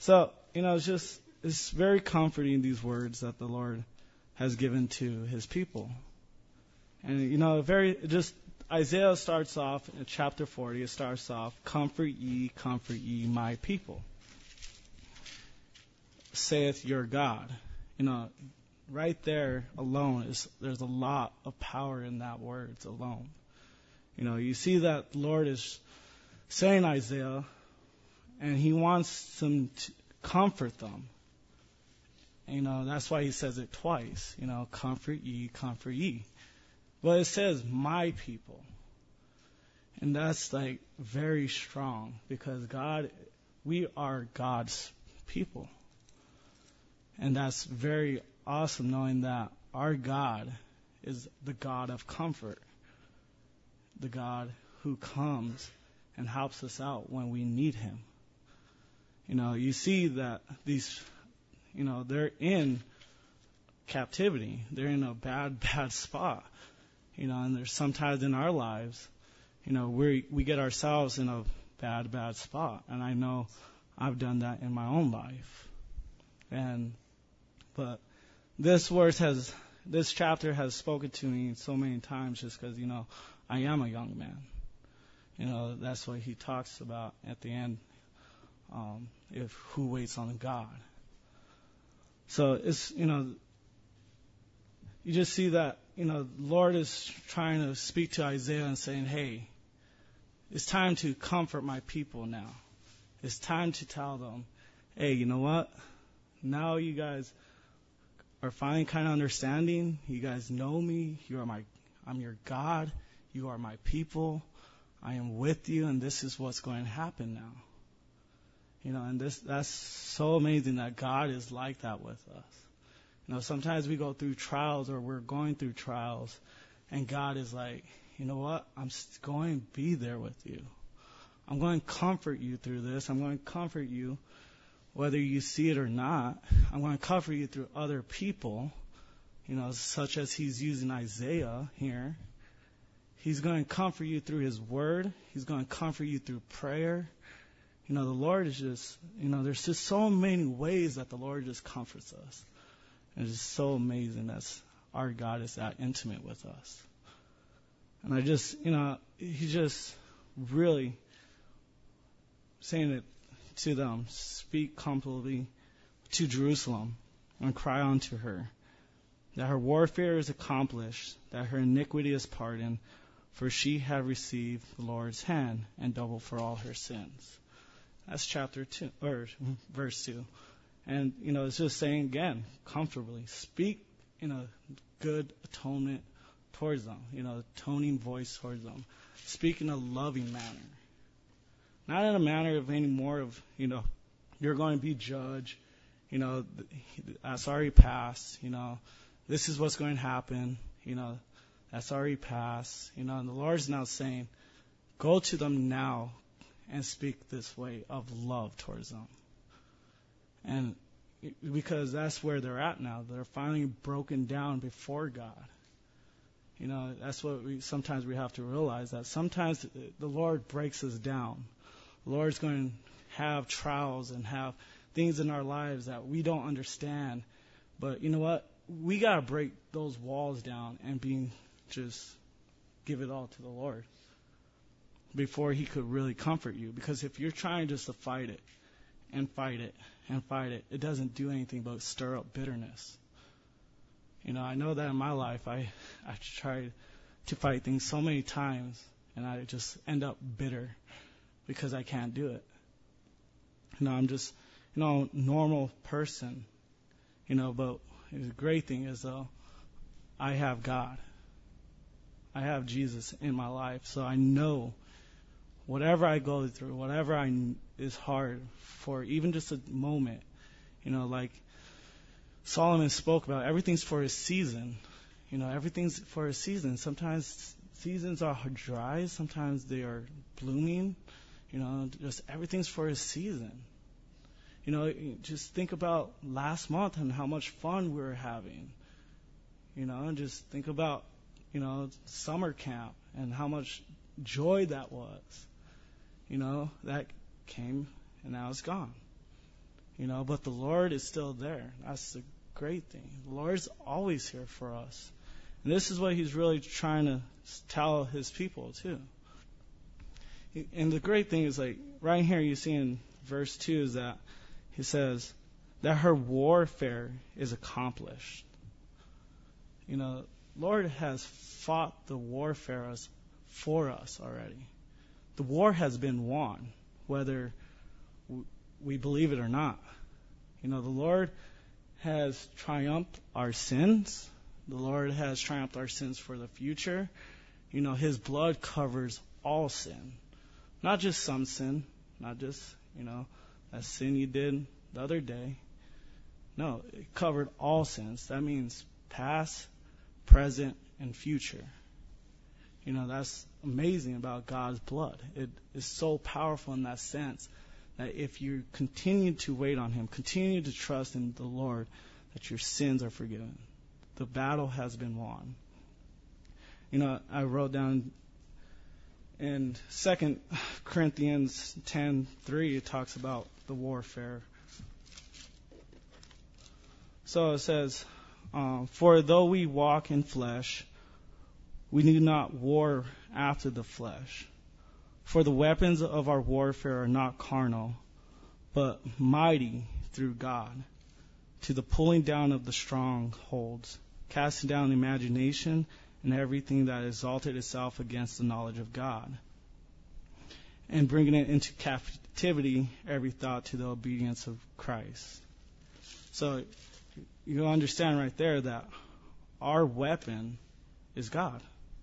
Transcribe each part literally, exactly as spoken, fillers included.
So, you know, it's just, it's very comforting, these words that the Lord has given to his people. And, you know, very, just, Isaiah starts off in chapter forty, it starts off, comfort ye, comfort ye, my people, saith your God. You know, right there alone is, there's a lot of power in that words alone. You know, you see that the Lord is saying Isaiah, and he wants them to comfort them. You know, that's why he says it twice. You know, comfort ye, comfort ye. But it says, my people. And that's like very strong because God, we are God's people. And that's very awesome knowing that our God is the God of comfort. The God who comes and helps us out when we need him. You know, you see that these, you know, they're in captivity. They're in a bad, bad spot. You know, and there's sometimes in our lives, you know, we we get ourselves in a bad, bad spot. And I know I've done that in my own life. And, but this verse has, this chapter has spoken to me so many times just because, you know, I am a young man. You know, that's what he talks about at the end, um, if who waits on God. So it's, you know, you just see that, you know, the Lord is trying to speak to Isaiah and saying, hey, it's time to comfort my people now. It's time to tell them, hey, you know what? Now you guys are finally kind of understanding. You guys know me. You are my, I'm your God. You are my people. I am with you, and this is what's going to happen now. You know, and this that's so amazing that God is like that with us. You know, sometimes we go through trials or we're going through trials, and God is like, you know what? I'm going to be there with you. I'm going to comfort you through this. I'm going to comfort you whether you see it or not. I'm going to comfort you through other people, you know, such as he's using Isaiah here. He's going to comfort you through his word. He's going to comfort you through prayer. You know, the Lord is just, you know, there's just so many ways that the Lord just comforts us. And it's just so amazing that our God is that intimate with us. And I just, you know, he's just really saying it to them, speak comfortably to Jerusalem and cry unto her, that her warfare is accomplished, that her iniquity is pardoned, for she had received the Lord's hand and double for all her sins. That's chapter two, or verse two. And, you know, it's just saying again, comfortably, speak in a good atonement towards them, you know, toning voice towards them. Speak in a loving manner. Not in a manner of any more of, you know, you're going to be judged, you know, that's already passed, you know, this is what's going to happen, you know, that's already passed, you know, and the Lord's now saying, go to them now and speak this way of love towards them. And because that's where they're at now. They're finally broken down before God. You know, that's what we sometimes we have to realize, that sometimes the Lord breaks us down. The Lord's going to have trials and have things in our lives that we don't understand. But you know what? We got to break those walls down and be just give it all to the Lord before he could really comfort you. Because if you're trying just to fight it and fight it and fight it, it doesn't do anything but stir up bitterness. You know, I know that in my life, I, I tried to fight things so many times, and I just end up bitter because I can't do it. You know, I'm just, you know, a normal person, you know, but the great thing is, though, I have God. I have Jesus in my life, so I know whatever I go through, whatever I is hard for, even just a moment, you know, like Solomon spoke about, everything's for a season. You know, everything's for a season. Sometimes seasons are dry, sometimes they are blooming. You know, just everything's for a season. You know, just think about last month and how much fun we were having. You know, and just think about, you know, summer camp and how much joy that was. You know, that came and now it's gone. You know, but the Lord is still there. That's the great thing. The Lord's always here for us. And this is what he's really trying to tell his people too. And the great thing is, like, right here you see in verse two is that he says that her warfare is accomplished. You know, Lord has fought the warfare for us already. The war has been won, whether we believe it or not. You know, the Lord has triumphed our sins. The Lord has triumphed our sins for the future. You know, his blood covers all sin. Not just some sin. Not just, you know, that sin you did the other day. No, it covered all sins. That means past, present, and future. You know, that's amazing about God's blood. It is so powerful in that sense that if you continue to wait on him, continue to trust in the Lord, that your sins are forgiven. The battle has been won. You know, I wrote down in Second Corinthians ten three, it talks about the warfare. So it says, um, for though we walk in flesh, we do not war after the flesh. For the weapons of our warfare are not carnal, but mighty through God, to the pulling down of the strongholds, casting down imagination and everything that exalted itself against the knowledge of God, and bringing it into captivity, every thought to the obedience of Christ. So you understand right there that our weapon is God.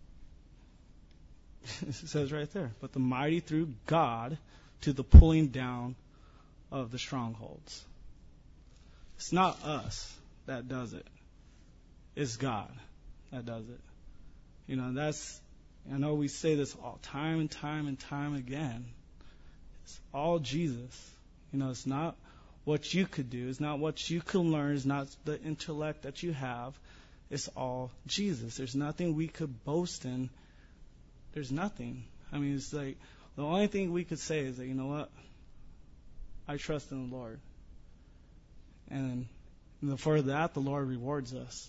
It says right there, but the mighty through God to the pulling down of the strongholds. It's not us that does it. It's God that does it. You know, that's, I know we say this all time and time and time again. It's all Jesus. You know, it's not what you could do. It's not what you can learn. It's not the intellect that you have. It's all Jesus. There's nothing we could boast in. There's nothing. I mean, it's like, the only thing we could say is that, you know what? I trust in the Lord. And for that, the Lord rewards us.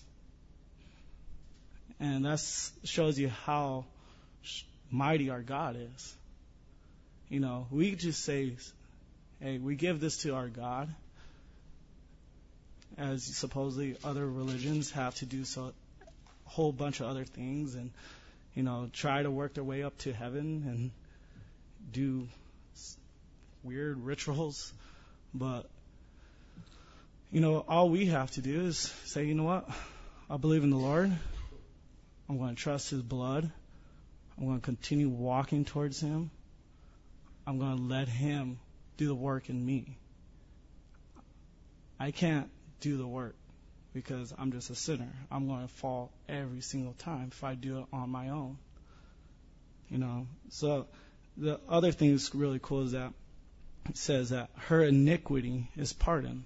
And that shows you how mighty our God is. You know, we just say, hey, we give this to our God, as supposedly other religions have to do so, a whole bunch of other things, and, you know, try to work their way up to heaven and do weird rituals. But, you know, all we have to do is say, you know what? I believe in the Lord. I'm going to trust his blood. I'm going to continue walking towards him. I'm going to let him do the work in me. I can't do the work because I'm just a sinner. I'm going to fall every single time if I do it on my own. You know, so the other thing that's really cool is that it says that her iniquity is pardoned.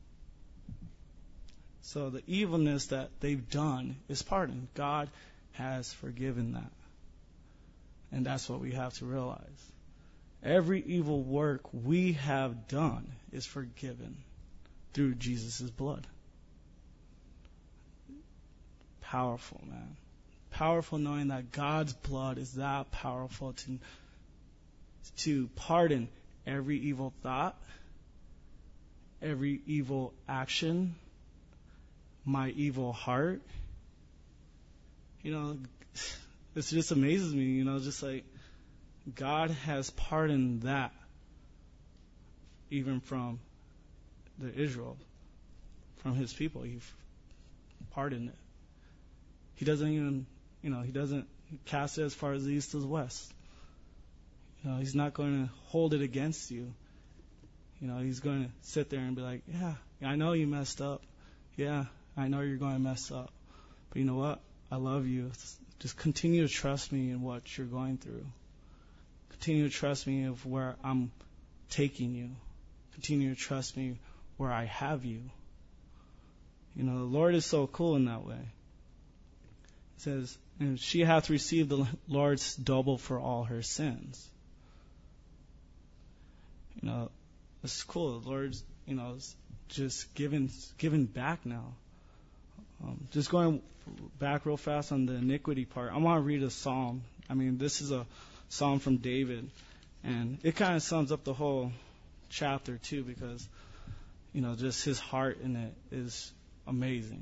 So the evilness that they've done is pardoned. God has forgiven that. And that's what we have to realize. Every evil work we have done is forgiven through Jesus' blood. Powerful, man. Powerful knowing that God's blood is that powerful to, to pardon every evil thought, every evil action, my evil heart. You know, it just amazes me, you know, just like God has pardoned that even from the Israel, from his people. He pardoned it. He doesn't even, you know, he doesn't cast it as far as the east to the west. You know, he's not going to hold it against you. You know, he's going to sit there and be like, yeah, I know you messed up. Yeah, I know you're going to mess up. But you know what? I love you. Just continue to trust me in what you're going through. Continue to trust me of where I'm taking you. Continue to trust me where I have you. You know, the Lord is so cool in that way. It says, and she hath received the Lord's double for all her sins. You know, It's cool. The Lord's, you know, is just giving, giving back now. Um, just going back real fast on the iniquity part. I want to read a psalm. I mean, this is a psalm from David, and it kind of sums up the whole chapter too, because, you know, just his heart in it is amazing.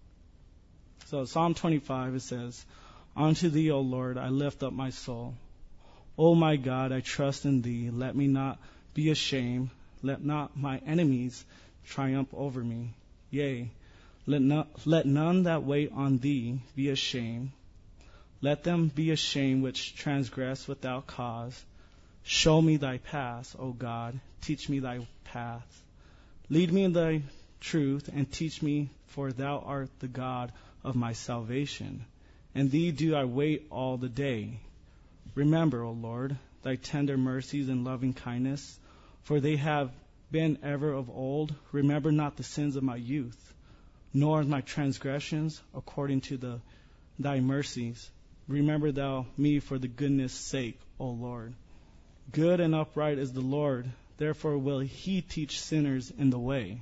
So Psalm twenty-five, it says, "Unto thee, O Lord, I lift up my soul. O my God, I trust in thee. Let me not be ashamed. Let not my enemies triumph over me. Yea, let, not, let none that wait on thee be ashamed. Let them be ashamed which transgress without cause. Show me thy paths, O God. Teach me thy paths. Lead me in thy truth, and teach me, for thou art the God of my salvation. And thee do I wait all the day. Remember, O Lord, thy tender mercies and loving kindness, for they have been ever of old. Remember not the sins of my youth, nor my transgressions according to the thy mercies. Remember thou me for the goodness' sake, O Lord. Good and upright is the Lord, therefore will he teach sinners in the way.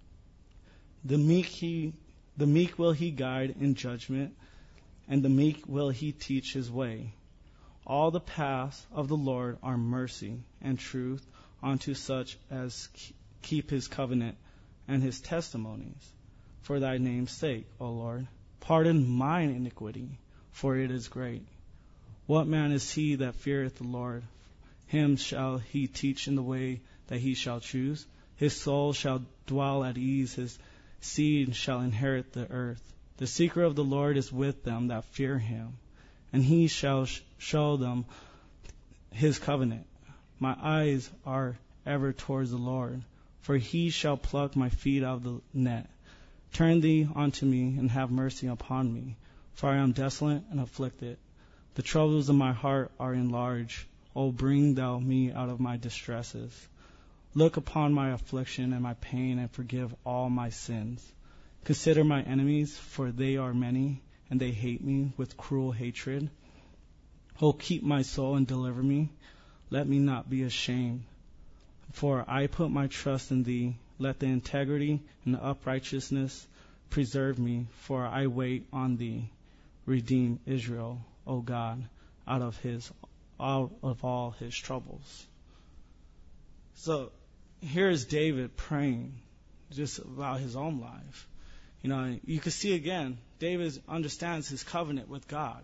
The meek he the meek will he guide in judgment, and the meek will he teach his way. All the paths of the Lord are mercy and truth unto such as keep his covenant and his testimonies. For thy name's sake, O Lord, pardon mine iniquity, for it is great. What man is he that feareth the Lord? Him shall he teach in the way that he shall choose. His soul shall dwell at ease, his seed shall inherit the earth. The secret of the Lord is with them that fear him, and he shall sh- show them his covenant. My eyes are ever towards the Lord, for he shall pluck my feet out of the net. Turn thee unto me, and have mercy upon me, for I am desolate and afflicted. The troubles of my heart are enlarged. O bring thou me out of my distresses. Look upon my affliction and my pain, and forgive all my sins. Consider my enemies, for they are many, and they hate me with cruel hatred. O keep my soul and deliver me. Let me not be ashamed. For I put my trust in thee. Let the integrity and the uprightness preserve me, for I wait on thee. Redeem Israel, O God, out of his out of all his troubles. So here is David praying just about his own life. You know, you can see again, David understands his covenant with God.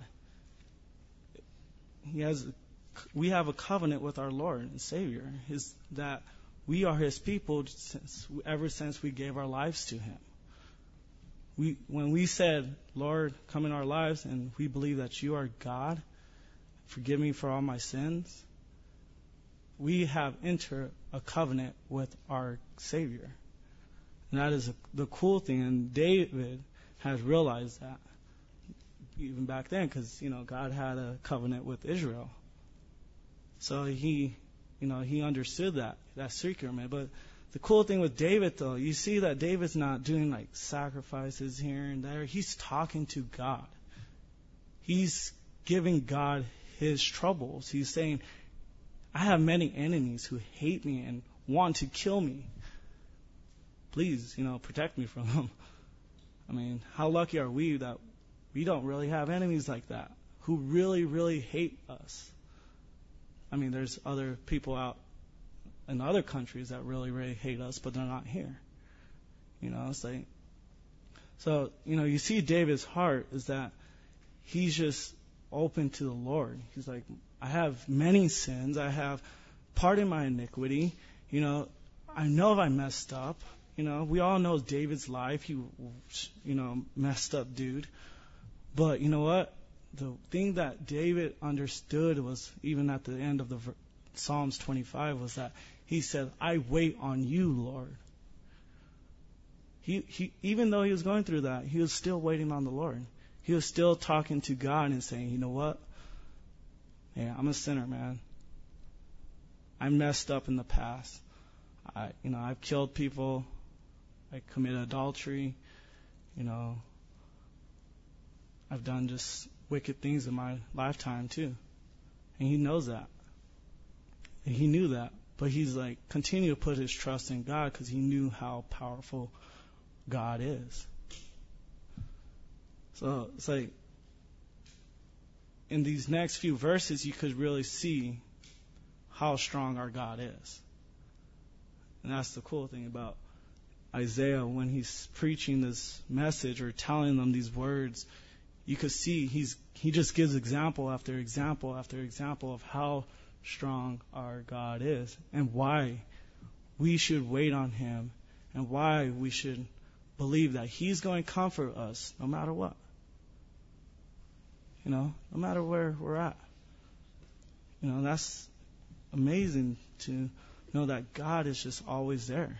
He has, we have a covenant with our Lord and Savior, is that we are his people since, ever since we gave our lives to him. We, when we said, Lord, come in our lives, and we believe that you are God, forgive me for all my sins, we have entered a covenant with our Savior. And that is a, the cool thing. And David has realized that even back then, because, you know, God had a covenant with Israel. So he, you know, he understood that, that secret, man. But the cool thing with David, though, you see that David's not doing like sacrifices here and there. He's talking to God. He's giving God his troubles. He's saying, I have many enemies who hate me and want to kill me. Please, you know, protect me from them. I mean, how lucky are we that we don't really have enemies like that who really, really hate us? I mean, there's other people out in other countries that really, really hate us, but they're not here. You know, it's like, so, you know, you see David's heart is that he's just open to the Lord. He's like, I have many sins. I have pardon my iniquity. You know, I know I messed up. You know, we all know David's life. He, you know, messed up dude. But you know what? The thing that David understood was, even at the end of the Psalms twenty-five, was that he said, I wait on you, Lord. He, he, even though he was going through that, he was still waiting on the Lord. He was still talking to God and saying, you know what? Yeah, I'm a sinner, man. I messed up in the past. I, you know, I've killed people. I committed adultery. You know, I've done just wicked things in my lifetime too. And he knows that. And he knew that. But he's like, continue to put his trust in God because he knew how powerful God is. So it's like, in these next few verses, you could really see how strong our God is. And that's the cool thing about Isaiah when he's preaching this message or telling them these words. You could see he's he just gives example after example after example of how strong our God is and why we should wait on him and why we should believe that he's going to comfort us no matter what. You know, no matter where we're at. You know, that's amazing to know that God is just always there.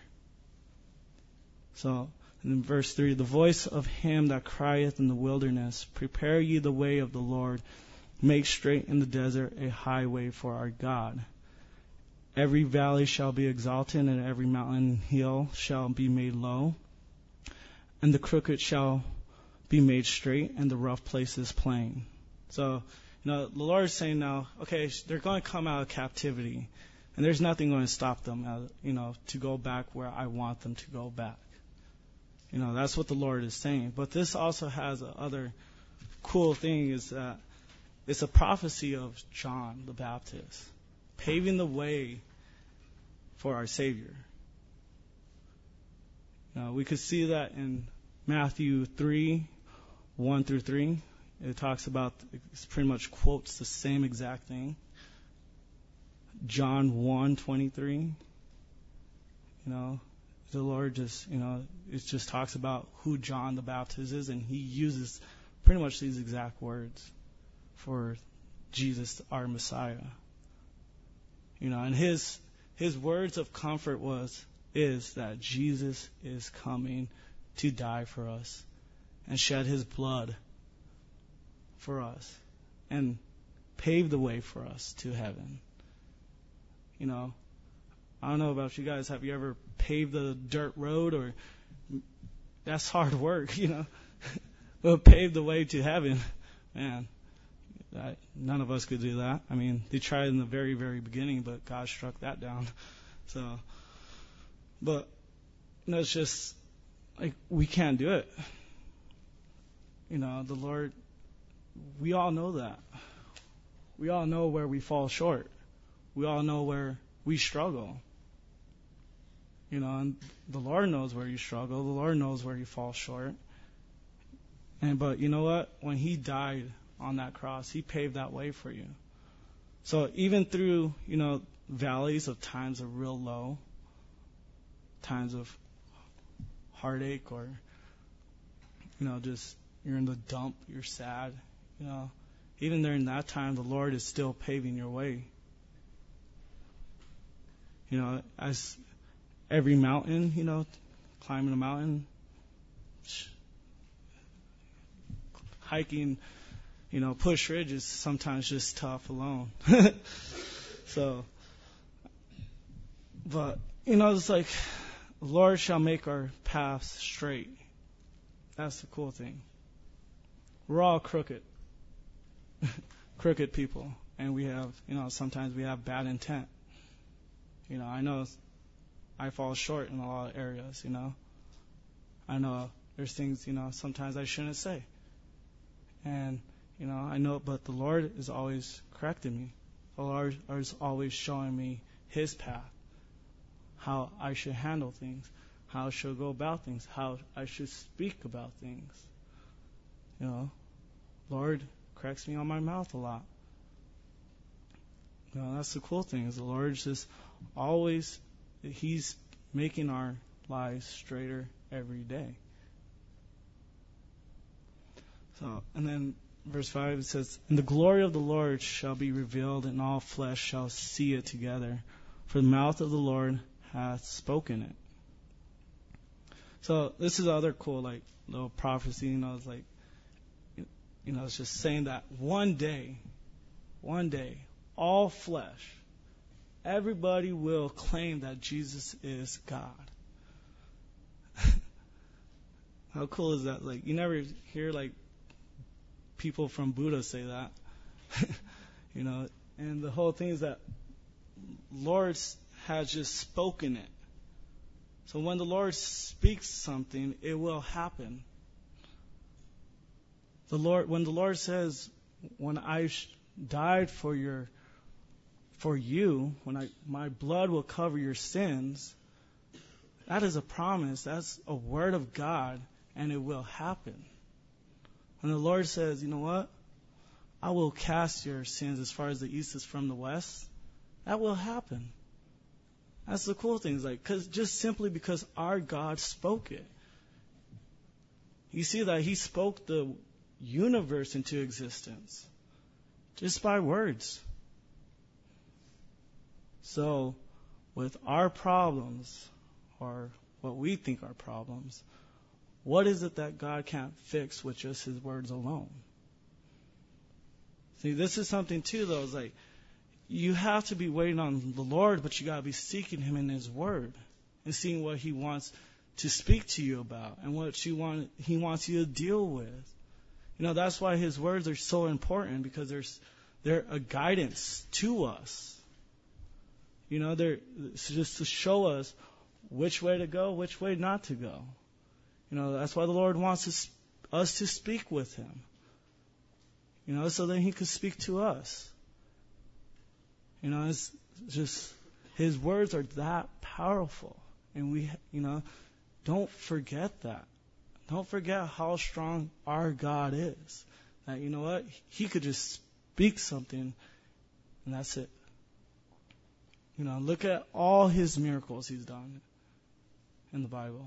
So, and in verse three, the voice of him that crieth in the wilderness, prepare ye the way of the Lord, make straight in the desert a highway for our God. Every valley shall be exalted, and every mountain and hill shall be made low, and the crooked shall be made straight, and the rough places plain. So, you know, the Lord is saying now, okay, they're going to come out of captivity, and there's nothing going to stop them, uh, you know, to go back where I want them to go back. You know, that's what the Lord is saying. But this also has a other cool thing is that it's a prophecy of John the Baptist, paving the way for our Savior. You know, we could see that in Matthew three, one through three. It talks about, it pretty much quotes the same exact thing. John one twenty-three. You know, the Lord just, you know, it just talks about who John the Baptist is, and he uses pretty much these exact words for Jesus, our Messiah. You know, and his his words of comfort was is that Jesus is coming to die for us and shed his blood for us and pave the way for us to heaven. You know, I don't know about you guys. Have you ever paved a dirt road? Or that's hard work, you know. But pave the way to heaven, man. That, none of us could do that. I mean, they tried in the very, very beginning, but God struck that down. So, but you know, it's just like we can't do it. You know, the Lord. We all know that. We all know where we fall short. We all know where we struggle. You know, and the Lord knows where you struggle. The Lord knows where you fall short. And but you know what? When he died on that cross, he paved that way for you. So even through, you know, valleys of times of real low, times of heartache, or, you know, just you're in the dump, you're sad, you know, even during that time, the Lord is still paving your way. You know, as every mountain, you know, climbing a mountain, hiking, you know, Push Ridge is sometimes just tough alone. So, but, you know, it's like, the Lord shall make our paths straight. That's the cool thing. We're all crooked. Crooked people. And we have, you know, sometimes we have bad intent. You know, I know I fall short in a lot of areas, you know. I know there's things, you know, sometimes I shouldn't say. And, you know, I know, but the Lord is always correcting me. The Lord is always showing me his path, how I should handle things, how I should go about things, how I should speak about things. You know, Lord corrects me on my mouth a lot. You know, that's the cool thing, is the Lord's just always, he's making our lives straighter every day. So, and then verse five, it says, and the glory of the Lord shall be revealed, and all flesh shall see it together, for the mouth of the Lord hath spoken it. So this is other cool, like, little prophecy, you know, it's like, you know, it's just saying that one day, one day, all flesh, everybody will claim that Jesus is God. How cool is that? Like, you never hear, like, people from Buddha say that. You know, and the whole thing is that Lord has just spoken it. So when the Lord speaks something, it will happen. The Lord, when the Lord says, "When I died for your, for you, when I, my blood will cover your sins," that is a promise. That's a word of God, and it will happen. When the Lord says, "You know what? I will cast your sins as far as the east is from the west," that will happen. That's the cool thing. Is like, cause just simply because our God spoke it. You see that He spoke the universe into existence just by words. So, with our problems, or what we think are problems, what is it that God can't fix with just His words alone? See, this is something too, though. It's like, you have to be waiting on the Lord, but you got to be seeking Him in His Word and seeing what He wants to speak to you about and what you want, He wants you to deal with. You know, that's why His words are so important, because there's they're a guidance to us. You know, they're it's just to show us which way to go, which way not to go. You know, that's why the Lord wants us, us to speak with Him. You know, so that He could speak to us. You know, it's just His words are that powerful, and we, you know, don't forget that. Don't forget how strong our God is. That, you know what? He could just speak something, and that's it. You know, look at all His miracles He's done in the Bible.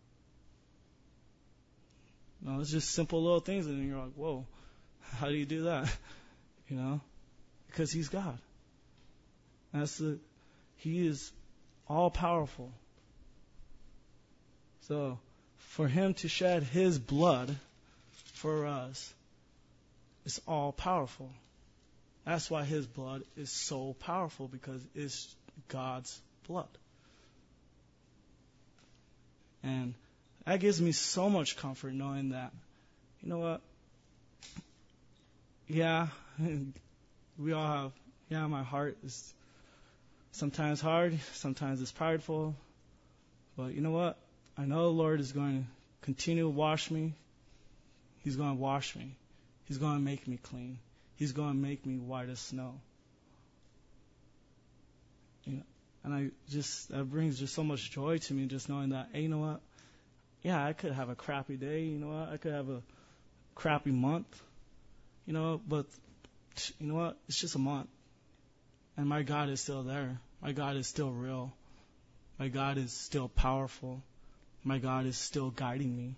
You know, it's just simple little things, and you're like, whoa, how do you do that? You know, because He's God. That's the, He is all powerful. So, for Him to shed His blood for us is all powerful. That's why His blood is so powerful, because it's God's blood. And that gives me so much comfort knowing that, you know what? Yeah, we all have, yeah, my heart is sometimes hard, sometimes it's prideful. But you know what? I know the Lord is going to continue to wash me. He's going to wash me. He's going to make me clean. He's going to make me white as snow. You know, and I just, that brings just so much joy to me, just knowing that, hey, you know what? Yeah, I could have a crappy day. You know what? I could have a crappy month. You know, but you know what? It's just a month. And my God is still there. My God is still real. My God is still powerful. My God is still guiding me.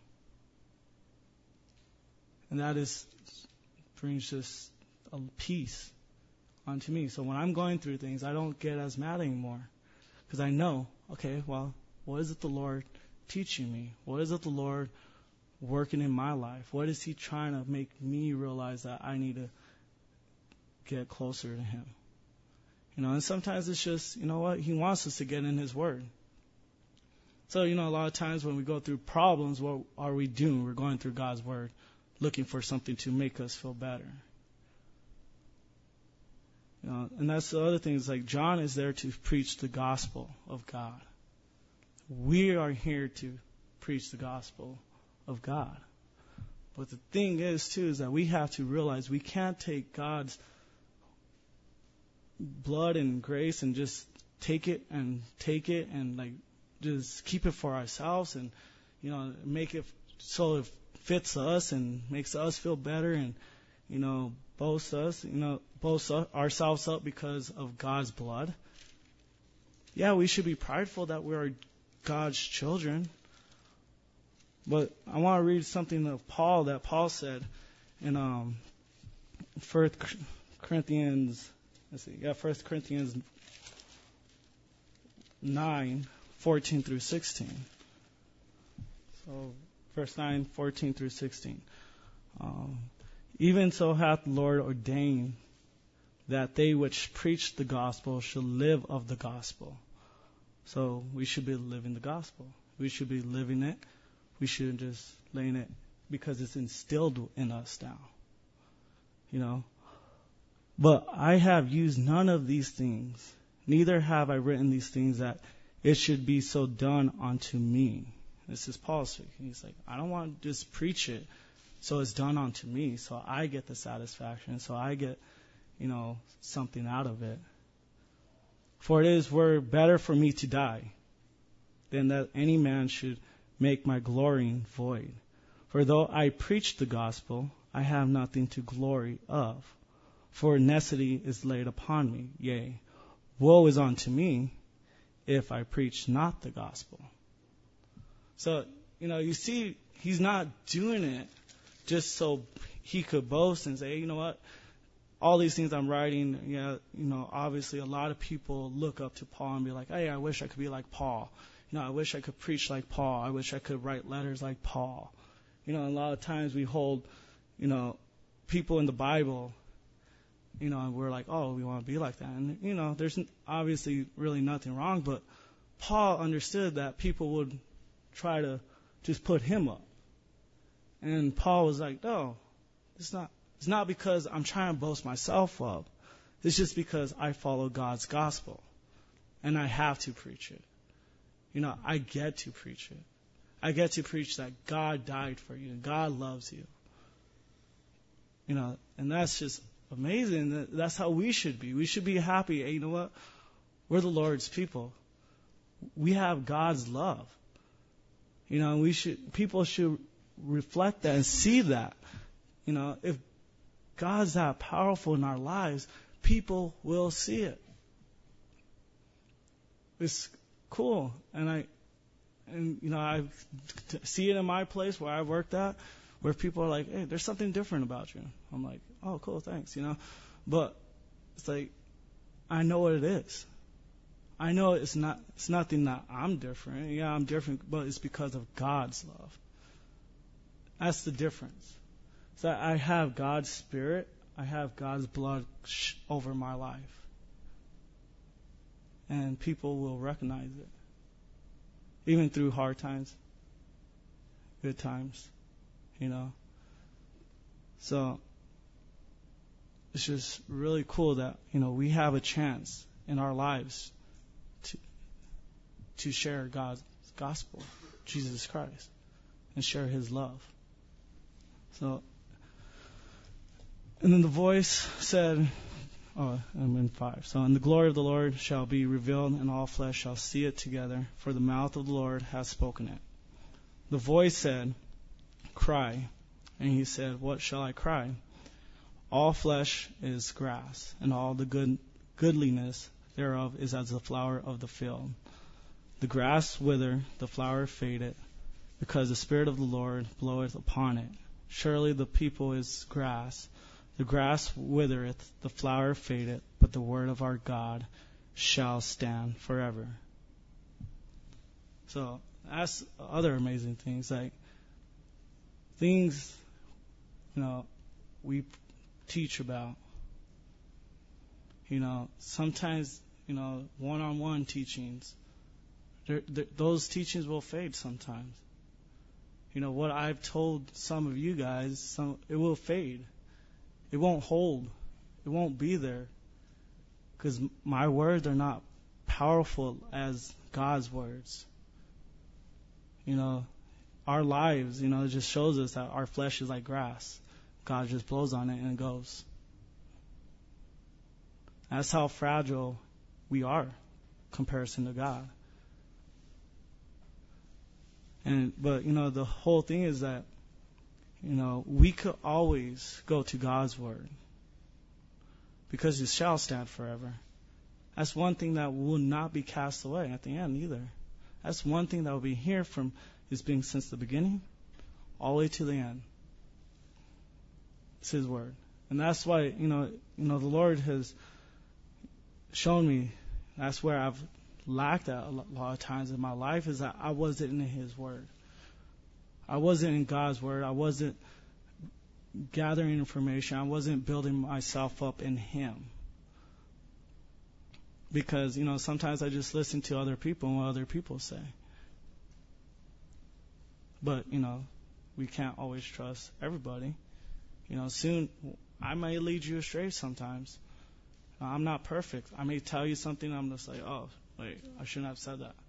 And that is brings just a peace onto me. So when I'm going through things, I don't get as mad anymore. Because I know, okay, well, what is it the Lord teaching me? What is it the Lord working in my life? What is He trying to make me realize that I need to get closer to Him? You know, and sometimes it's just, you know what, He wants us to get in His Word. So, you know, a lot of times when we go through problems, what are we doing? We're going through God's Word, looking for something to make us feel better. You know, and that's the other thing, is like John is there to preach the gospel of God. We are here to preach the gospel of God. But the thing is, too, is that we have to realize we can't take God's blood and grace and just take it and take it and like just keep it for ourselves and, you know, make it so it fits us and makes us feel better and, you know, boast us, you know, boast ourselves up because of God's blood. Yeah, we should be prideful that we are God's children. But I want to read something of Paul that Paul said in um, First Corinthians. Let's see, yeah, First Corinthians nine, fourteen through sixteen. So, verse nine, fourteen through sixteen. Um, Even so hath the Lord ordained that they which preach the gospel should live of the gospel. So we should be living the gospel. We should be living it. We shouldn't just laying it because it's instilled in us now. You know. But I have used none of these things, Neither have I written these things that it should be so done unto me. This is Paul speaking. He's like, I don't want to just preach it so it's done unto me, so I get the satisfaction, so I get, you know, something out of it. For it is were better for me to die than that any man should make my glorying void. For though I preach the gospel, I have nothing to glory of. For necessity is laid upon me, yea, woe is unto me if I preach not the gospel. So, you know, you see, he's not doing it just so he could boast and say, hey, you know what, all these things I'm writing, yeah, you know, obviously a lot of people look up to Paul and be like, hey, I wish I could be like Paul. You know, I wish I could preach like Paul. I wish I could write letters like Paul. You know, a lot of times we hold, you know, people in the Bible, you know, and we're like, oh, we want to be like that. And, you know, there's obviously really nothing wrong, but Paul understood that people would try to just put him up. And Paul was like, no, it's not, it's not because I'm trying to boast myself up. It's just because I follow God's gospel. And I have to preach it. You know, I get to preach it. I get to preach that God died for you and God loves you. You know, and that's just amazing. That's how we should be. We should be happy. Hey, you know what? We're the Lord's people. We have God's love. You know, we should, people should reflect that and see that. You know, if God's that powerful in our lives, people will see it. It's cool. And I, and you know, I see it in my place where I worked at, where people are like, hey, there's something different about you. I'm like, oh, cool, thanks, you know. But it's like, I know what it is. I know it's not, it's nothing that I'm different. Yeah, I'm different, but it's because of God's love. That's the difference. So I have God's spirit. I have God's blood sh- over my life. And people will recognize it. Even through hard times, good times, you know. So it's just really cool that, you know, we have a chance in our lives to to share God's gospel, Jesus Christ, and share His love. So, and then the voice said, oh, I'm in five. So, and the glory of the Lord shall be revealed, and all flesh shall see it together, for the mouth of the Lord has spoken it. The voice said, cry. And he said, what shall I cry? All flesh is grass, and all the good goodliness thereof is as the flower of the field. The grass withereth, the flower fadeth, because the Spirit of the Lord bloweth upon it. Surely the people is grass. The grass withereth, the flower fadeth, but the word of our God shall stand forever. So that's other amazing things, like things, you know, we teach about. You know, sometimes, you know, one-on-one teachings, they're, they're, those teachings will fade sometimes. You know, what I've told some of you guys, some, it will fade. It won't hold. It won't be there. Because my words are not powerful as God's words. You know, our lives, you know, it just shows us that our flesh is like grass. God just blows on it and it goes. That's how fragile we are in comparison to God. And but you know, the whole thing is that, you know, we could always go to God's word because it shall stand forever. That's one thing that will not be cast away at the end either. That's one thing that will be here from His being since the beginning all the way to the end. It's His word. And that's why, you know, you know, the Lord has shown me that's where I've lacked at a lot of times in my life, is that I wasn't in His word. I wasn't in God's word. I wasn't gathering information. I wasn't building myself up in Him. Because, you know, sometimes I just listen to other people and what other people say. But, you know, we can't always trust everybody. You know, soon I might lead you astray sometimes. I'm not perfect. I may tell you something, I'm just like, oh, wait, I shouldn't have said that.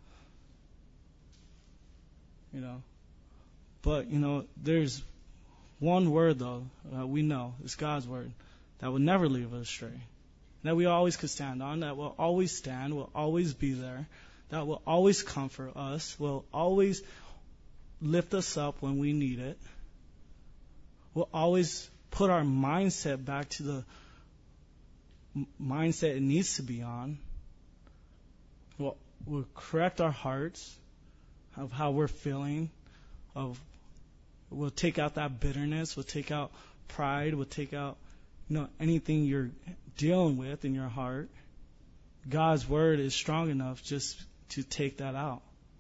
You know? But, you know, there's one word, though, uh, we know, it's God's word, that will never leave us astray. That we always could stand on, that will always stand, will always be there, that will always comfort us, will always lift us up when we need it, will always put our mindset back to the mindset it needs to be on. We'll, we'll correct our hearts of how we're feeling. Of we'll take out that bitterness. We'll take out pride. We'll take out, you know, anything you're dealing with in your heart. God's word is strong enough just to take that out.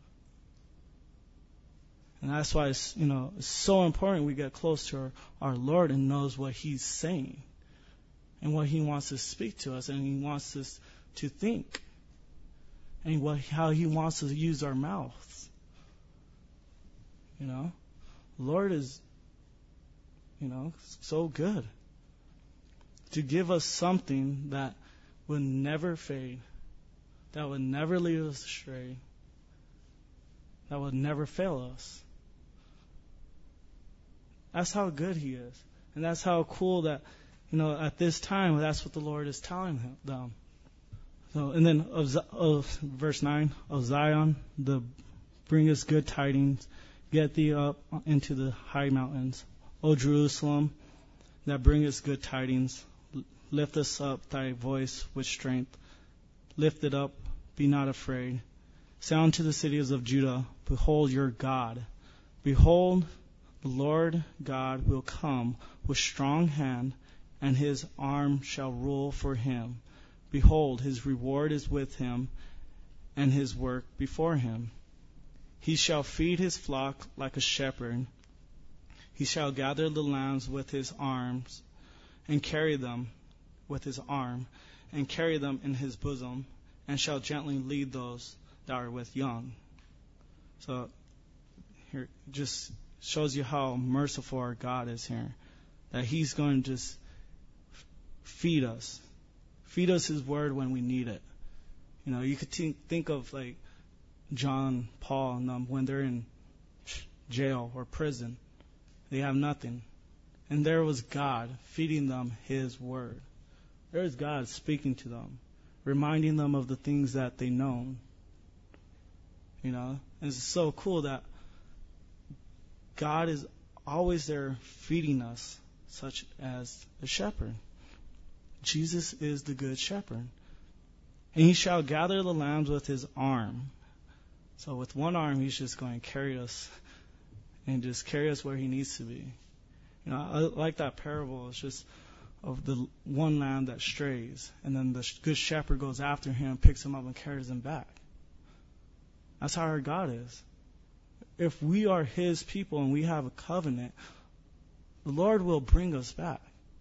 And that's why it's, you know, it's so important we get close to our, our Lord and knows what He's saying. And what He wants to speak to us, and He wants us to think, and what how He wants us to use our mouths. You know, the Lord is, you know, so good to give us something that will never fade, that will never lead us astray, that will never fail us. That's how good He is, and that's how cool that. You know, at this time, that's what the Lord is telling them. So, and then of, of verse nine, of Zion, the bring us good tidings, get thee up into the high mountains. O Jerusalem, that bring us good tidings, lift us up thy voice with strength. Lift it up, be not afraid. Sound to the cities of Judah, behold your God. Behold, the Lord God will come with strong hand, and his arm shall rule for him. Behold, his reward is with him, and his work before him. He shall feed his flock like a shepherd. He shall gather the lambs with his arms, and carry them with his arm, and carry them in his bosom, and shall gently lead those that are with young. So here just shows you how merciful our God is here. That he's going to just feed us. Feed us his word when we need it. You know, you could think, think of like John, Paul, and them when they're in jail or prison. They have nothing. And there was God feeding them his word. There is God speaking to them, reminding them of the things that they know. You know, and it's so cool that God is always there feeding us, such as a shepherd. Jesus is the good shepherd. And he shall gather the lambs with his arm. So with one arm, he's just going to carry us and just carry us where he needs to be. You know, I like that parable. It's just of the one lamb that strays, and then the good shepherd goes after him, picks him up, and carries him back. That's how our God is. If we are his people and we have a covenant, the Lord will bring us back.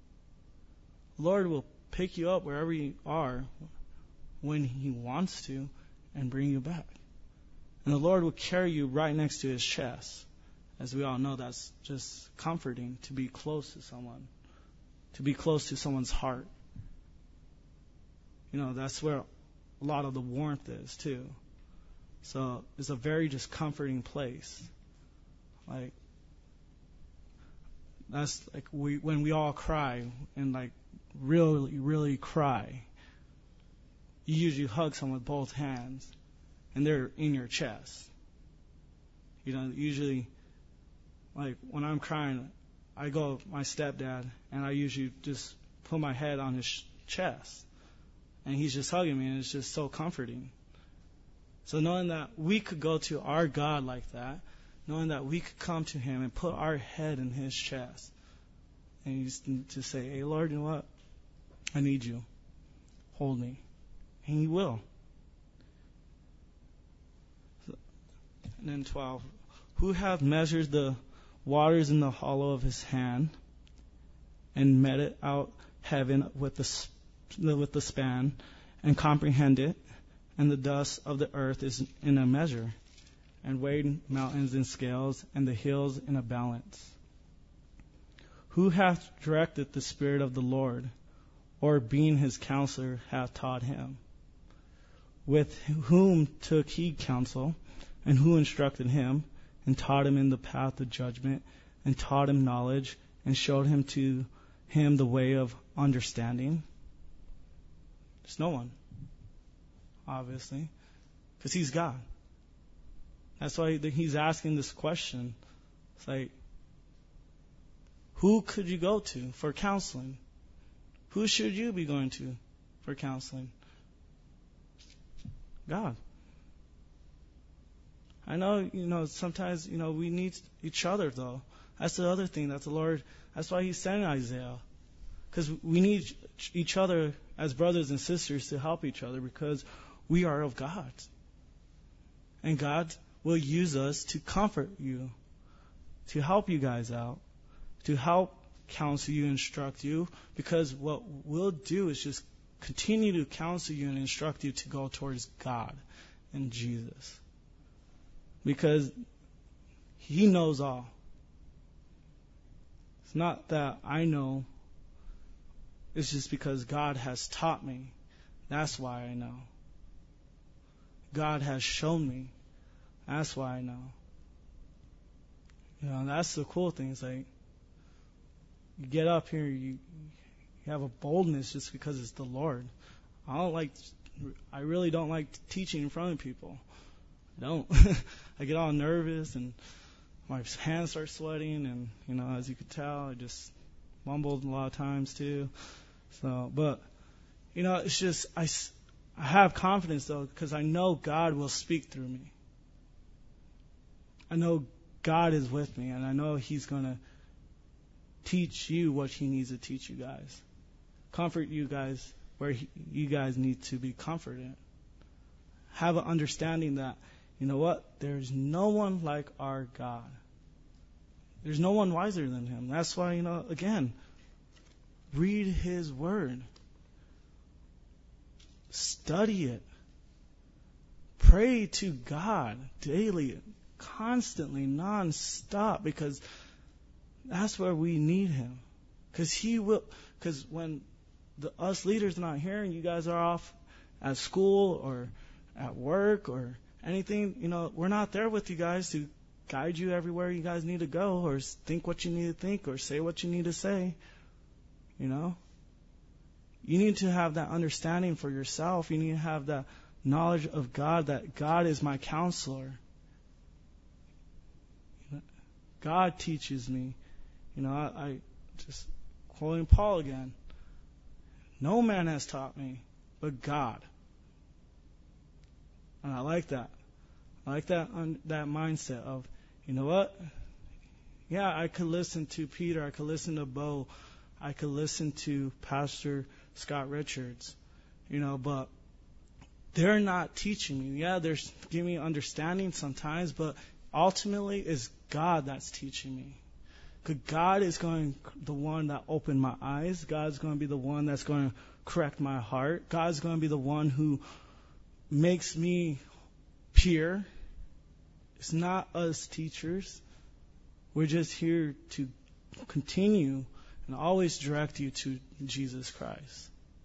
The Lord will pick you up wherever you are when he wants to and bring you back. And the Lord will carry you right next to his chest. As we all know, that's just comforting to be close to someone, to be close to someone's heart. You know, that's where a lot of the warmth is too. So it's a very just comforting place. Like, that's like we when we all cry and like really, really cry. You usually hug someone with both hands, and they're in your chest. You know, usually, like when I'm crying, I go with my stepdad, and I usually just put my head on his chest, and he's just hugging me, and it's just so comforting. So knowing that we could go to our God like that, knowing that we could come to him and put our head in his chest, and just to say, hey, Lord, you know what? I need you. Hold me. And he will. And then twelve. Who hath measured the waters in the hollow of his hand, and meted out heaven with the, with the span, and comprehend it? And the dust of the earth is in a measure, and weighed mountains in scales, and the hills in a balance. Who hath directed the Spirit of the Lord, or being his counselor, hath taught him. With whom took he counsel, and who instructed him, and taught him in the path of judgment, and taught him knowledge, and showed him to him the way of understanding? There's no one, obviously, because he's God. That's why he's asking this question. It's like, who could you go to for counseling? Who should you be going to for counseling? God. I know, you know, sometimes, you know, we need each other, though. That's the other thing that the Lord, that's why He sent Isaiah. Because we need each other as brothers and sisters to help each other, because we are of God. And God will use us to comfort you, to help you guys out, to help counsel you, instruct you, because what we'll do is just continue to counsel you and instruct you to go towards God and Jesus. Because He knows all. It's not that I know. It's just because God has taught me. That's why I know. God has shown me. That's why I know. You know, that's the cool thing. It's like, you get up here, you, you have a boldness just because it's the Lord. I don't like, I really don't like teaching in front of people. I don't. I get all nervous and my hands start sweating, and, you know, as you could tell, I just mumbled a lot of times too. So, but, you know, it's just, I, I have confidence though, because I know God will speak through me. I know God is with me, and I know He's going to teach you what He needs to teach you guys. Comfort you guys where he, you guys need to be comforted. Have an understanding that, you know what, there's no one like our God. There's no one wiser than Him. That's why, you know, again, read His Word. Study it. Pray to God daily, constantly, non-stop, because that's where we need Him. Because He will, because when the, us leaders are not here and you guys are off at school or at work or anything, you know, we're not there with you guys to guide you everywhere you guys need to go, or think what you need to think, or say what you need to say. You know? You need to have that understanding for yourself. You need to have that knowledge of God, that God is my counselor. God teaches me. You know, I, I just quoting Paul again. No man has taught me but God. And I like that. I like that un, that mindset of, you know what? Yeah, I could listen to Peter. I could listen to Bo. I could listen to Pastor Scott Richards. You know, but they're not teaching me. Yeah, they're giving me understanding sometimes, but ultimately it's God that's teaching me. Because God is going the one that opened my eyes. God's going to be the one that's going to correct my heart. God's going to be the one who makes me pure. It's not us teachers. We're just here to continue and always direct you to Jesus Christ.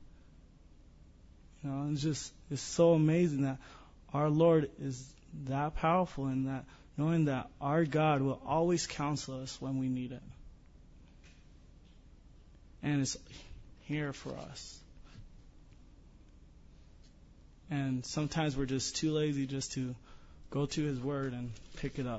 You know, it's just, it's so amazing that our Lord is that powerful, and that knowing that our God will always counsel us when we need it. And it's here for us. And sometimes we're just too lazy just to go to His Word and pick it up.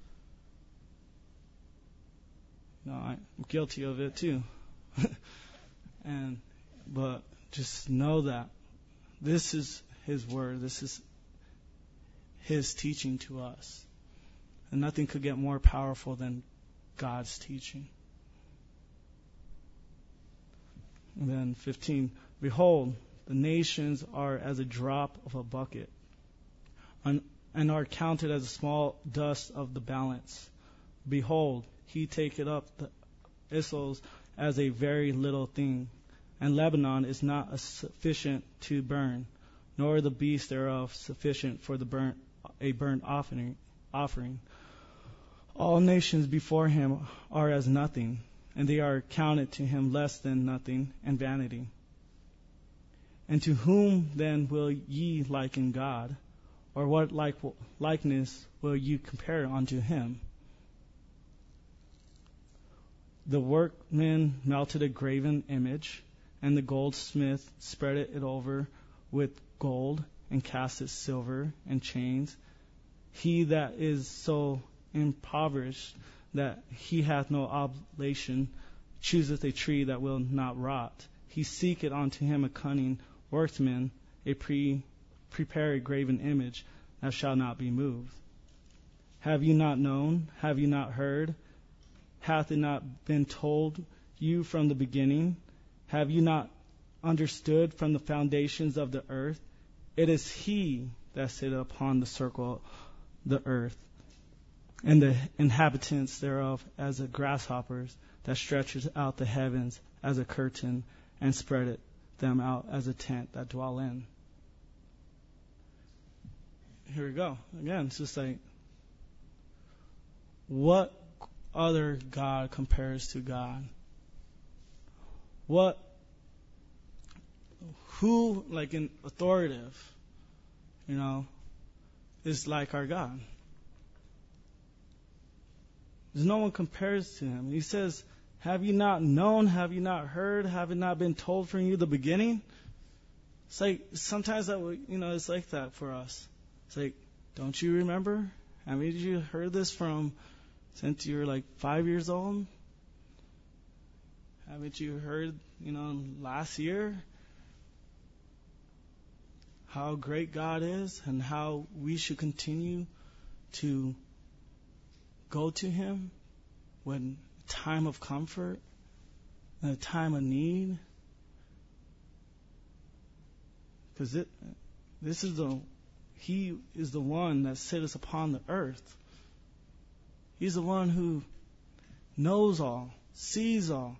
You know, I'm guilty of it too. and but just know that this is His Word. This is His teaching to us. And nothing could get more powerful than God's teaching. And then fifteen, behold, the nations are as a drop of a bucket, and, and are counted as a small dust of the balance. Behold, He taketh up the isles as a very little thing, and Lebanon is not sufficient to burn, nor the beast thereof sufficient for the burnt a burnt offering. offering. All nations before Him are as nothing, and they are counted to Him less than nothing and vanity. And to whom then will ye liken God? Or what like likeness will you compare unto him? The workman melted a graven image, and the goldsmith spread it over with gold, and cast it silver and chains. He that is so impoverished that he hath no oblation chooseth a tree that will not rot. He seeketh unto him a cunning workman, a pre prepare a graven image that shall not be moved. Have you not known? Have you not heard? Hath it not been told you from the beginning? Have you not understood from the foundations of the earth? It is he that sitteth upon the circle of the earth, and the inhabitants thereof as the grasshoppers, that stretches out the heavens as a curtain, and spreadeth them out as a tent that dwell in. Here we go. Again, it's just like, what other God compares to God? What, who, like in authoritative, you know, is like our God? There's no one compares to him. He says, have you not known? Have you not heard? Have it not been told from you the beginning? It's like, sometimes that, you know, it's like that for us. It's like, don't you remember? Haven't you heard this from since you were like five years old? Haven't you heard, you know, last year how great God is and how we should continue to go to him when time of comfort and a time of need? Because this is the He is the one that sitteth upon the earth. He's the one who knows all, sees all,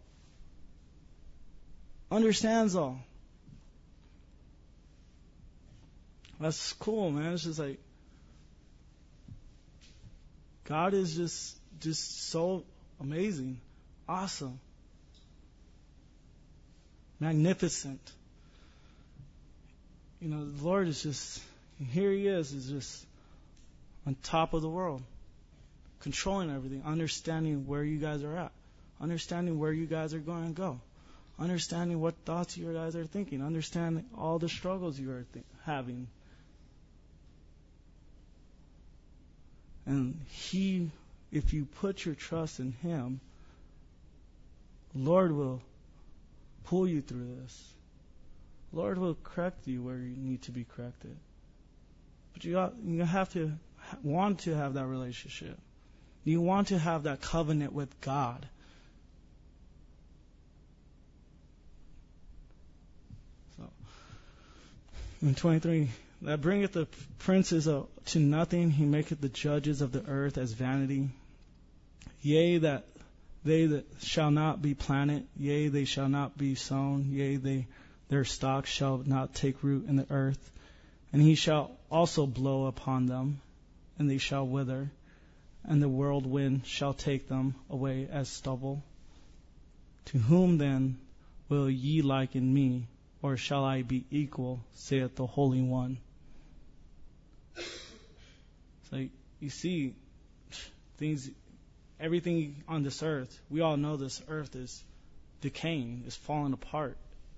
understands all. That's cool, man. It's just like, God is just just so amazing, awesome, magnificent. You know, the Lord is just, here he is, is just on top of the world, controlling everything, understanding where you guys are at, understanding where you guys are going to go, understanding what thoughts you guys are thinking, understanding all the struggles you are th- having. And he, if you put your trust in him, Lord will pull you through this. Lord will correct you where you need to be corrected. But you got, you have to want to have that relationship. You want to have that covenant with God. So, in twenty-three, that bringeth the princes to nothing, he maketh the judges of the earth as vanity. Yea, that they that shall not be planted, yea, they shall not be sown, yea, they their stock shall not take root in the earth. And he shall also blow upon them, and they shall wither, and the whirlwind shall take them away as stubble. To whom then will ye liken me, or shall I be equal, saith the Holy One? So you see, things, everything on this earth, we all know this earth is decaying, is falling apart.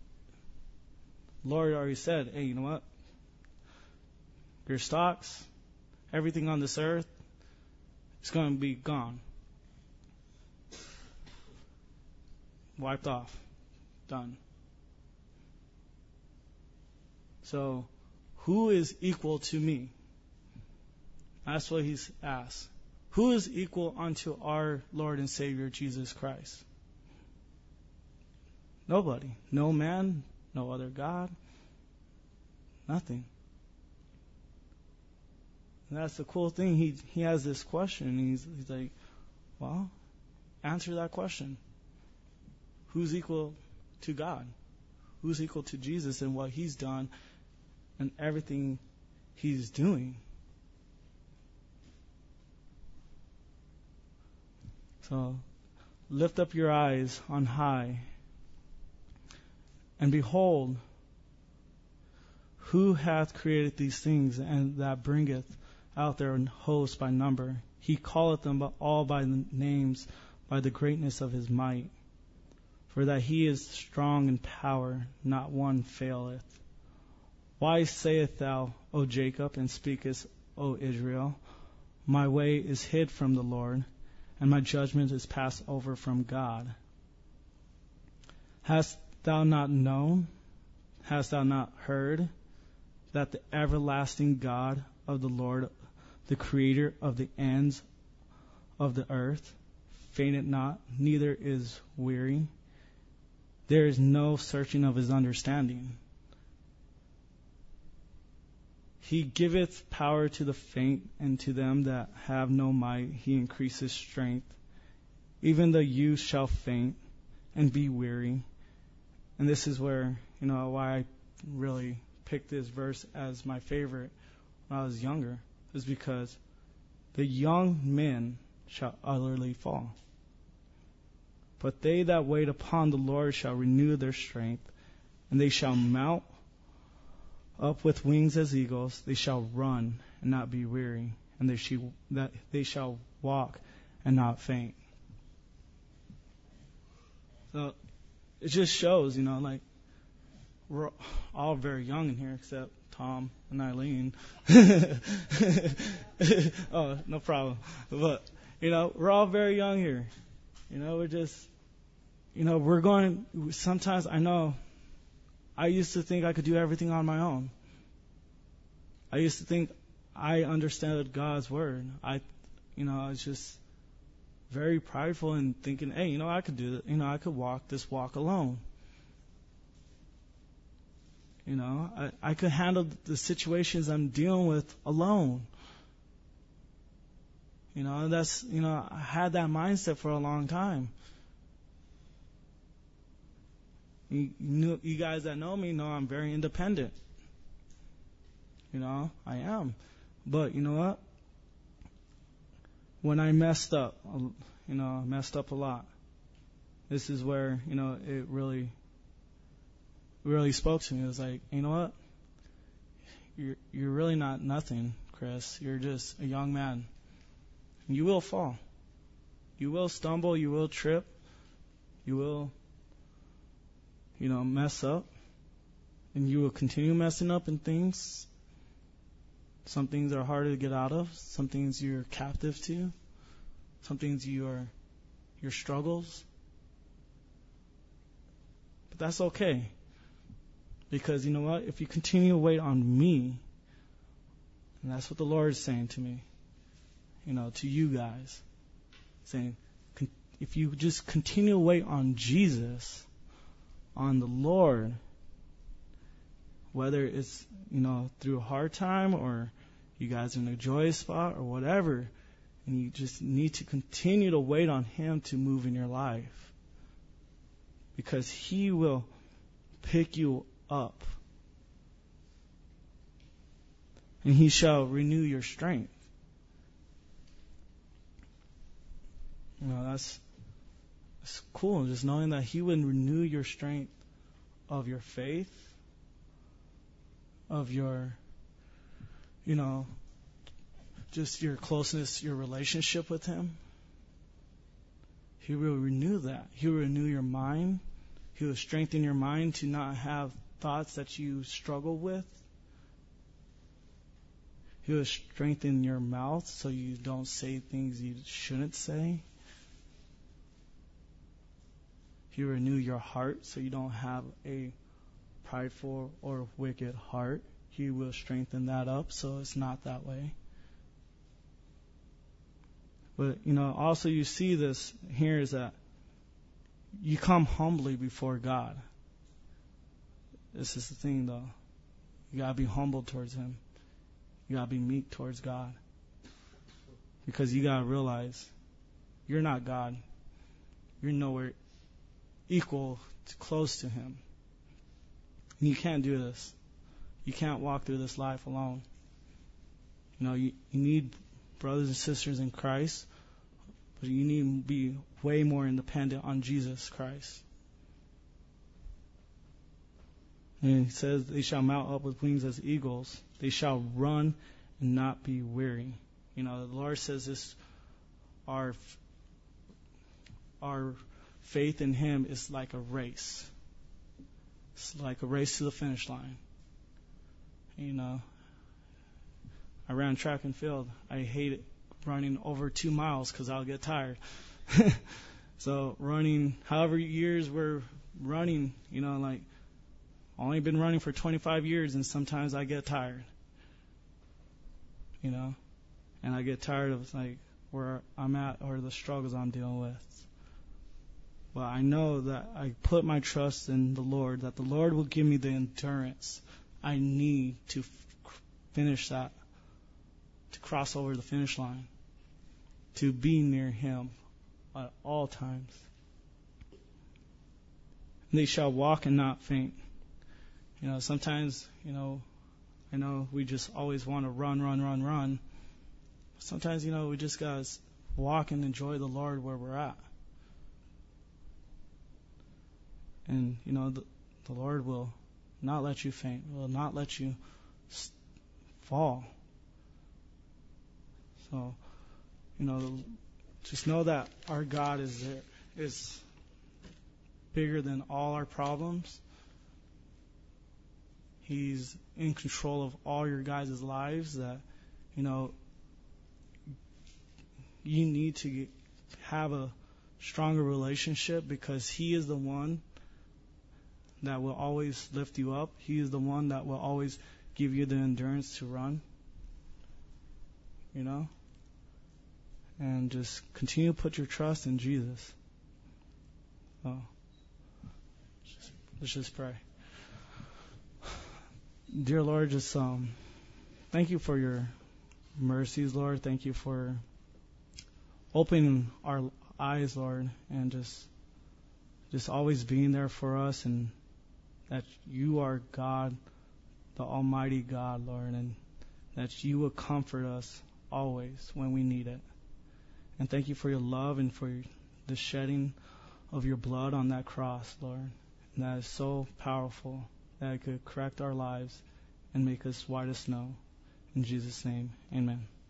Lord already said, hey, you know what? Your stocks, everything on this earth, it's going to be gone. Wiped off. Done. So, who is equal to me? That's what he's asked. Who is equal unto our Lord and Savior Jesus Christ? Nobody. No man, no other God, nothing. And that's the cool thing. He he has this question. And he's, he's like, well, answer that question. Who's equal to God? Who's equal to Jesus and what he's done and everything he's doing? So lift up your eyes on high and behold Who hath created these things, and that bringeth out their host by number? He calleth them all by the names, by the greatness of his might. For that he is strong in power, not one faileth. Why sayest thou, O Jacob, and speakest, O Israel, my way is hid from the Lord, and my judgment is passed over from God? Hast thou not known, hast thou not heard, that the everlasting God of the Lord, the creator of the ends of the earth, fainteth not, neither is weary? There is no searching of his understanding. He giveth power to the faint, and to them that have no might he increaseth strength. Even the youth shall faint and be weary. And this is where, you know, why I really picked this verse as my favorite when I was younger, is because the young men shall utterly fall. But they that wait upon the Lord shall renew their strength, and they shall mount up with wings as eagles. They shall run and not be weary, and they shall, that they shall walk and not faint. So it just shows, you know, like, we're all very young in here except Tom and Eileen. Oh, no problem. But, you know, we're all very young here. You know, we're just, you know, we're going, sometimes I know, I used to think I could do everything on my own. I used to think I understood God's word. I, you know, I was just very prideful in thinking, hey, you know, I could do it. You know, I could walk this walk alone. You know, I, I could handle the situations I'm dealing with alone. You know, and that's, you know, I had that mindset for a long time. You, you, you guys that know me know I'm very independent. You know, I am. But you know what? When I messed up, you know, I messed up a lot. This is where, you know, it really, really spoke to me. It was like, you know what? You're, you're really not nothing, Chris. You're just a young man. You will fall. You will stumble. You will trip. You will, you know, mess up. And you will continue messing up in things. Some things are harder to get out of. Some things you're captive to. Some things you are, your struggles. But that's okay. Because you know what? If you continue to wait on me, and that's what the Lord is saying to me, you know, to you guys, saying, if you just continue to wait on Jesus, on the Lord, whether it's, you know, through a hard time or you guys are in a joyous spot or whatever, and you just need to continue to wait on Him to move in your life, because He will pick you up, and He shall renew your strength. You know, that's, that's cool, just knowing that He would renew your strength of your faith, of your, you know, just your closeness, your relationship with Him. He will renew that. He will renew your mind. He will strengthen your mind to not have thoughts that you struggle with. He will strengthen your mouth so you don't say things you shouldn't say. He will renew your heart so you don't have a prideful or wicked heart. He will strengthen that up so it's not that way. But, you know, also you see this here is that you come humbly before God. This is the thing, though. You got to be humble towards Him. You got to be meek towards God. Because you got to realize you're not God. You're nowhere equal to close to Him. And you can't do this. You can't walk through this life alone. You know, you, you need brothers and sisters in Christ, but you need to be way more independent on Jesus Christ. And he says, they shall mount up with wings as eagles. They shall run and not be weary. You know, the Lord says this, our, our faith in Him is like a race. It's like a race to the finish line. You know, I ran track and field. I hate running over two miles because I'll get tired. So running, however years we're running, you know, like, only been running for twenty-five years, and sometimes I get tired. You know, and I get tired of like where I'm at or the struggles I'm dealing with. But I know that I put my trust in the Lord, that the Lord will give me the endurance I need to f- finish that, to cross over the finish line, to be near Him at all times. They shall walk and not faint. You know, sometimes, you know, I know we just always want to run, run, run, run. Sometimes, you know, we just got to walk and enjoy the Lord where we're at. And, you know, the, the Lord will not let you faint, will not let you st- fall. So, you know, just know that our God is there, is bigger than all our problems. He's in control of all your guys' lives. That, you know, you need to get, have a stronger relationship, because He is the one that will always lift you up. He is the one that will always give you the endurance to run. You know? And just continue to put your trust in Jesus. So, just, let's just pray. Dear Lord, just um, thank you for your mercies, Lord. Thank you for opening our eyes, Lord, and just just always being there for us, and that you are God, the Almighty God, Lord, and that you will comfort us always when we need it. And thank you for your love and for the shedding of your blood on that cross, Lord. And that is so powerful that it could correct our lives and make us white as snow. In Jesus' name, amen.